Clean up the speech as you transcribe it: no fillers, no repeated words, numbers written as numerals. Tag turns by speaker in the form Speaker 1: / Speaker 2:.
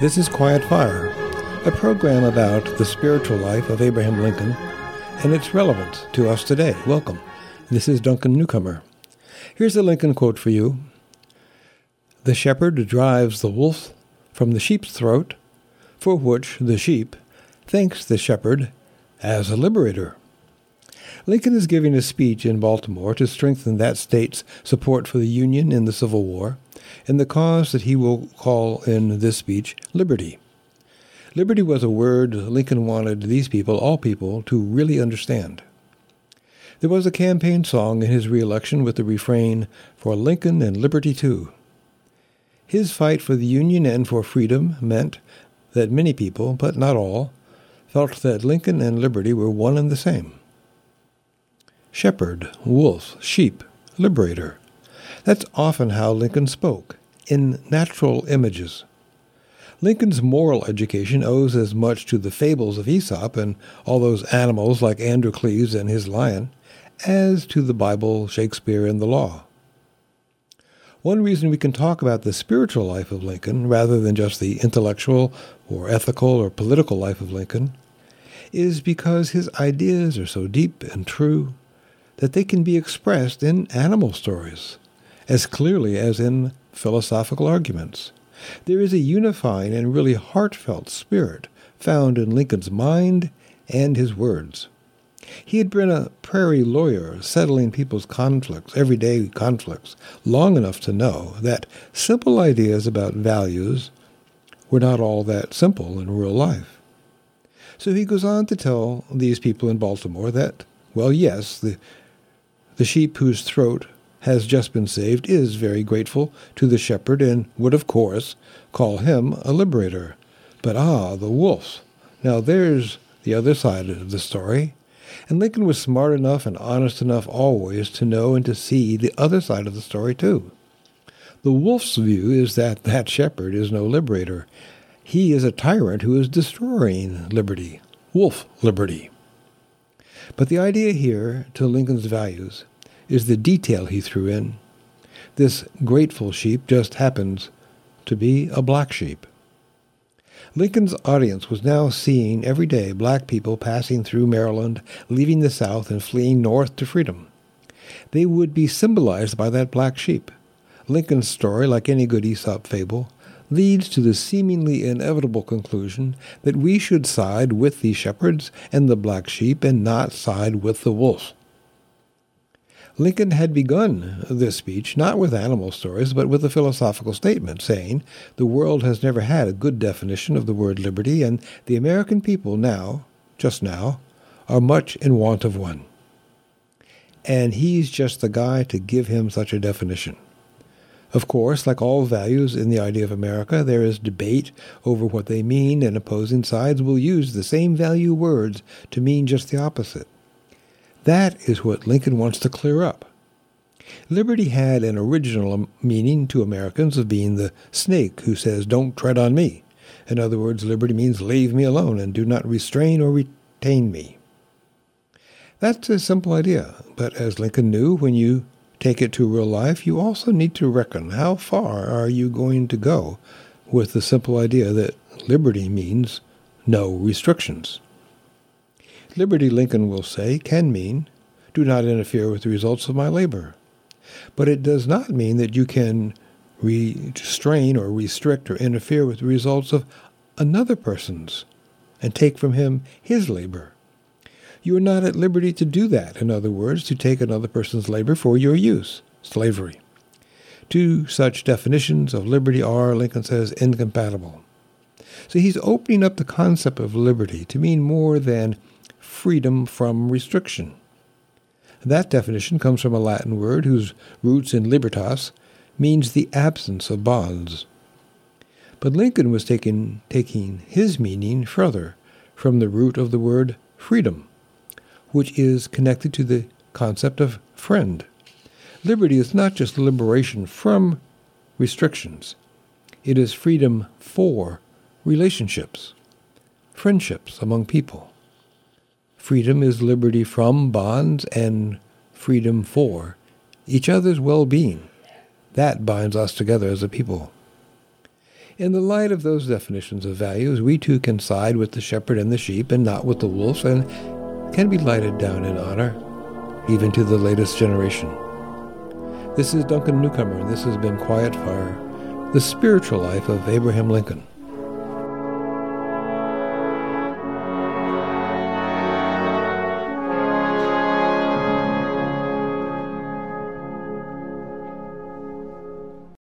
Speaker 1: This is Quiet Fire, a program about the spiritual life of Abraham Lincoln and its relevance to us today. Welcome. This is Duncan Newcomer. Here's a Lincoln quote for you. "The shepherd drives the wolf from the sheep's throat, for which the sheep thanks the shepherd as a liberator." Lincoln is giving a speech in Baltimore to strengthen that state's support for the Union in the Civil War and the cause that he will call in this speech liberty. Liberty was a word Lincoln wanted these people, all people, to really understand. There was a campaign song in his re-election with the refrain, "For Lincoln and liberty too." His fight for the Union and for freedom meant that many people, but not all, felt that Lincoln and liberty were one and the same. Shepherd, wolf, sheep, liberator. That's often how Lincoln spoke, in natural images. Lincoln's moral education owes as much to the fables of Aesop and all those animals like Androcles and his lion, as to the Bible, Shakespeare, and the law. One reason we can talk about the spiritual life of Lincoln, rather than just the intellectual or ethical or political life of Lincoln, is because his ideas are so deep and true that they can be expressed in animal stories, as clearly as in philosophical arguments. There is a unifying and really heartfelt spirit found in Lincoln's mind and his words. He had been a prairie lawyer settling people's conflicts, everyday conflicts, long enough to know that simple ideas about values were not all that simple in real life. So he goes on to tell these people in Baltimore that, well, yes, the sheep whose throat has just been saved is very grateful to the shepherd and would, of course, call him a liberator. But the wolf. Now there's the other side of the story. And Lincoln was smart enough and honest enough always to know and to see the other side of the story too. The wolf's view is that that shepherd is no liberator. He is a tyrant who is destroying liberty, wolf liberty. But the idea here, to Lincoln's values, is the detail he threw in. This grateful sheep just happens to be a black sheep. Lincoln's audience was now seeing every day black people passing through Maryland, leaving the South and fleeing north to freedom. They would be symbolized by that black sheep. Lincoln's story, like any good Aesop fable, leads to the seemingly inevitable conclusion that we should side with the shepherds and the black sheep and not side with the wolf. Lincoln had begun this speech not with animal stories, but with a philosophical statement saying the world has never had a good definition of the word liberty, and the American people now, just now, are much in want of one. And he's just the guy to give him such a definition. Of course, like all values in the idea of America, there is debate over what they mean, and opposing sides will use the same value words to mean just the opposite. That is what Lincoln wants to clear up. Liberty had an original meaning to Americans of being the snake who says, "Don't tread on me." In other words, liberty means leave me alone and do not restrain or retain me. That's a simple idea, but as Lincoln knew, when you take it to real life, you also need to reckon how far are you going to go with the simple idea that liberty means no restrictions. Liberty, Lincoln will say, can mean, do not interfere with the results of my labor. But it does not mean that you can restrain or restrict or interfere with the results of another person's and take from him his labor. You are not at liberty to do that, in other words, to take another person's labor for your use, slavery. Two such definitions of liberty are, Lincoln says, incompatible. So he's opening up the concept of liberty to mean more than freedom from restriction. That definition comes from a Latin word whose roots in libertas means the absence of bonds. But Lincoln was taking his meaning further from the root of the word freedom, which is connected to the concept of friend. Liberty is not just liberation from restrictions. It is freedom for relationships, friendships among people. Freedom is liberty from bonds and freedom for each other's well-being. That binds us together as a people. In the light of those definitions of values, we too can side with the shepherd and the sheep and not with the wolves, and can be lighted down in honor, even to the latest generation. This is Duncan Newcomer, and this has been Quiet Fire, the spiritual life of Abraham Lincoln.